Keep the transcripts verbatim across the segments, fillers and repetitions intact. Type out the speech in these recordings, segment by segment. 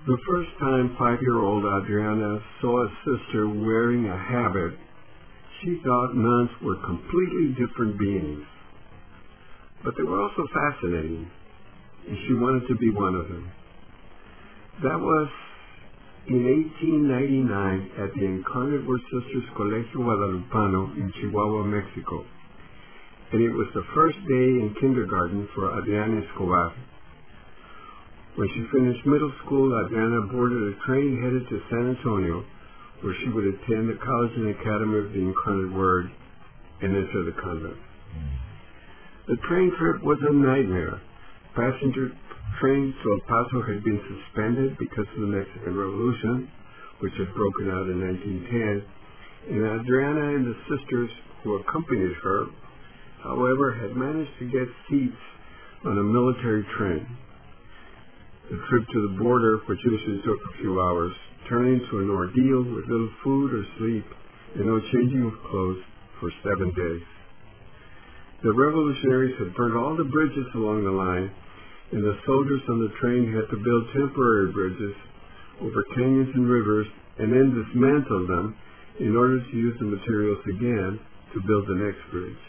The first time five-year-old Adriana saw a sister wearing a habit, she thought nuns were completely different beings. But they were also fascinating, and she wanted to be one of them. That was in eighteen ninety-nine at the Incarnate Word Sisters Colegio Guadalupano in Chihuahua, Mexico. And it was the first day in kindergarten for Adriana Escobar. When she finished middle school, Adriana boarded a train headed to San Antonio, where she would attend the College and Academy of the Incarnate Word and enter the convent. The train trip was a nightmare. Passenger trains to El Paso had been suspended because of the Mexican Revolution, which had broken out in nineteen ten, and Adriana and the sisters who accompanied her, however, had managed to get seats on a military train. The trip to the border, which usually took a few hours, turned into an ordeal with little food or sleep and no changing of clothes for seven days. The revolutionaries had burned all the bridges along the line, and the soldiers on the train had to build temporary bridges over canyons and rivers and then dismantle them in order to use the materials again to build the next bridge.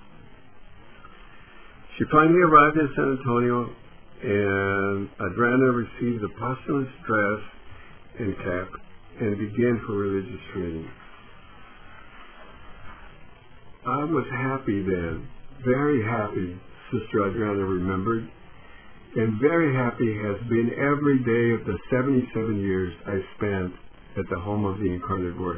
She finally arrived in San Antonio, and Adriana received the posthumous dress and cap and began her religious training. I was happy then, very happy, Sister Adriana remembered, and very happy has been every day of the seventy-seven years I spent at the home of the Incarnate Word.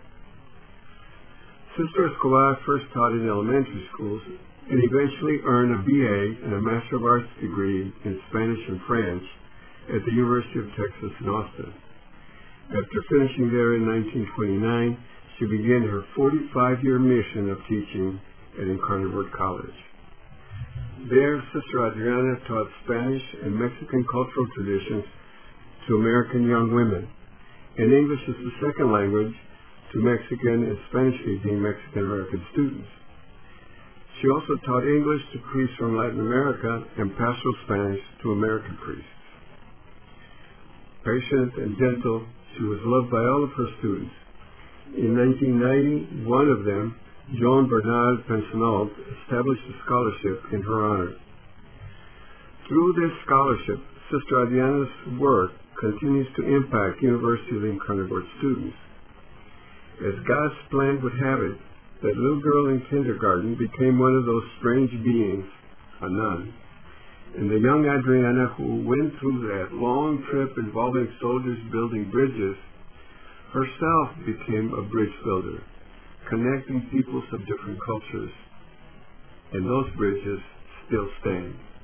Sister Escobar first taught in elementary schools and eventually earned a B A and a Master of Arts degree in Spanish and French at the University of Texas in Austin. After finishing there in nineteen twenty-nine, she began her forty-five-year mission of teaching at Incarnate Word College. There, Sister Adriana taught Spanish and Mexican cultural traditions to American young women, and English as the second language to Mexican and Spanish-speaking Mexican-American students. She also taught English to priests from Latin America and pastoral Spanish to American priests. Patient and gentle, she was loved by all of her students. In nineteen ninety, one of them, Joan Bernal Pensionalt, established a scholarship in her honor. Through this scholarship, Sister Adriana's work continues to impact University of the Incarnate Word students. As God's plan would have it, that little girl in kindergarten became one of those strange beings, a nun. And the young Adriana, who went through that long trip involving soldiers building bridges, herself became a bridge builder, connecting peoples of different cultures. And those bridges still stand.